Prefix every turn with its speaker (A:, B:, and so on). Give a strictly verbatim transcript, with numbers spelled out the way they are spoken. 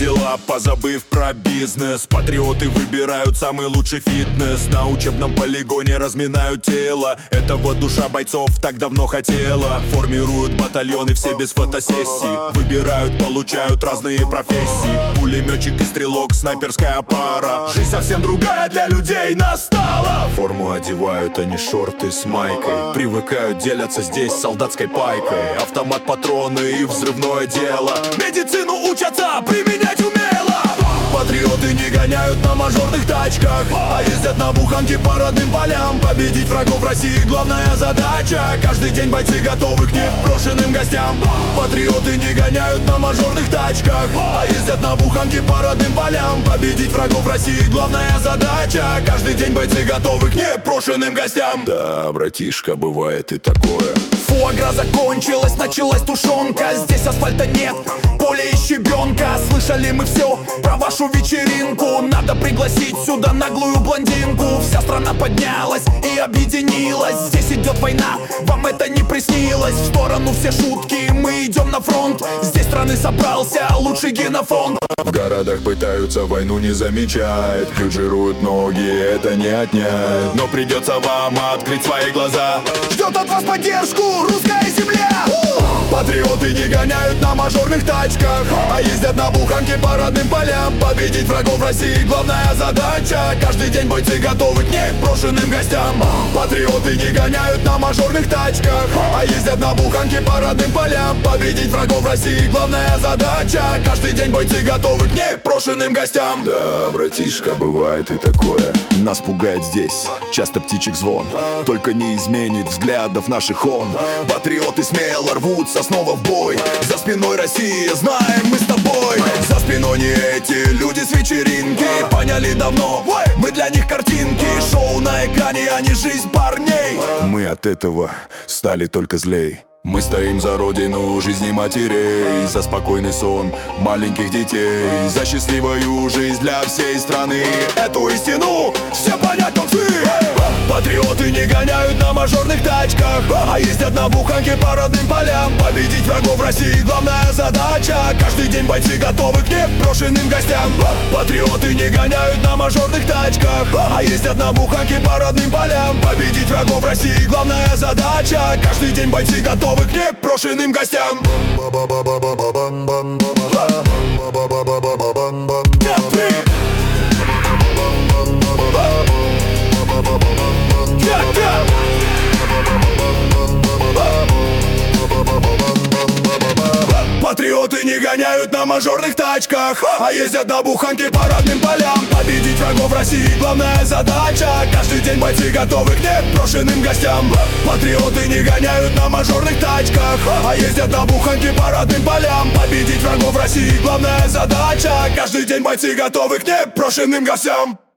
A: дела, позабыв про бизнес. Патриоты выбирают самый лучший фитнес. На учебном полигоне разминают тело. Это вот душа бойцов так давно хотела. Формируют батальоны все без фотосессий. Выбирают, получают разные профессии. Пулеметчик и стрелок, снайперская пара. Жизнь совсем другая для людей настала. Форму одевают, а не шорты с майкой. Привыкают, делятся здесь солдатской пайкой. Автомат, патроны и взрывное дело. Медицину учатся применять умело. Патриоты не гоняют на мажорных тачках, а ездят на буханке по родным полям. Победить врагов России главная задача. Каждый день бойцы готовы к непрошенным гостям. Патриоты не гоняют на мажорных тачках, а ездят на буханке по родным полям. Победить врагов России главная задача. Каждый день бойцы готовы к непрошенным гостям. Да, братишка, бывает и такое.
B: Фуагра закончилась, началась тушенка. Здесь асфальта нет, поле и щебенка. Слышали мы все про вашу вечеринку. Надо пригласить сюда наглую блондинку. Вся страна поднялась и объединилась. Здесь идет война, вам это не приснилось. В сторону все шутки, мы идем на фронт. Здесь страны собрался лучший генофонд.
A: В городах пытаются войну не замечать. Бюджируют ноги, это не отнять. Но придется вам открыть свои глаза.
B: Ждет от вас поддержку русская земля.
A: Патриоты не гоняют на мажорных тачках, а ездят на буханке по родным полям. Победить врагов России главная задача. Каждый день бойцы готовы к непрошенным гостям. Патриоты не гоняют на мажорных тачках, а ездят на буханке по родным полям. Победить врагов России главная задача. Каждый день бойцы готовы к непрошенным гостям. Да, братишка, бывает и такое. Нас пугает здесь часто птичек звон. Только не изменит взглядов наших он. Патриоты смело рвутся снова в бой. За спиной Россия, знаем мы с тобой. За спиной не эти люди с вечеринки. Поняли давно, мы для них картинки. Шоу на экране, а не жизнь парней. Мы от этого стали только злей. Мы стоим за родину жизни матерей, за спокойный сон маленьких детей, за счастливую жизнь для всей страны. Эту истину все понять молодцы. Патриоты не гоняют на мажорных тачках, а ездят на буханке по родным полям. Победить врагов России главная задача. Каждый день бойцы готовы к непрошенным гостям. Патриоты не гоняют на мажорных тачках, а ездят на буханке по родным полям. Победить врагов России главная задача. Каждый день бойцы готовы к непрошенным гостям. Патриоты не гоняют на мажорных тачках, а ездят на буханке по родным полям. Победить врагов России главная задача. Каждый день бойцы готовы к непрошенным гостям. Патриоты не гоняют на мажорных тачках, а ездят на буханке по родным полям. Победить врагов России главная задача. Каждый день бойцы готовы к непрошенным гостям.